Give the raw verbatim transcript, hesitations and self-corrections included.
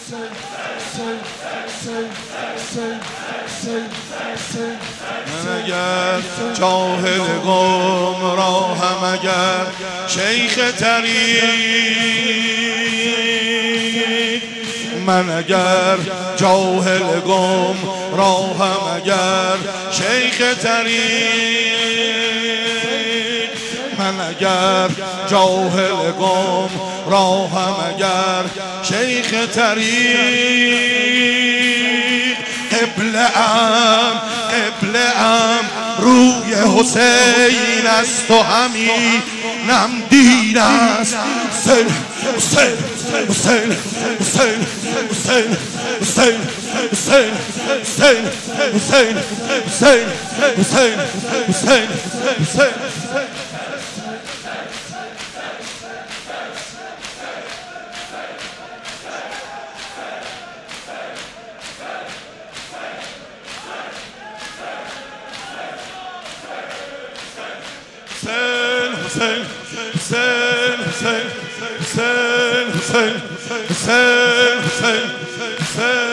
من اگر جاهل گمراهم، اگر شیخ طریق، من اگر جاهل گمراهم، اگر شیخ طریق، من اگر جاهل گمراهم، اگر شیخ طریق، قبله ام قبله ام روی حسین است و همینم دین است. حسین حسین حسین حسین حسین حسین حسین حسین حسین حسین حسین حسین حسین Hussein, Hussein, Hussein, Hussein, Hussein, Hussein, Hussein, Hussein, Hussein.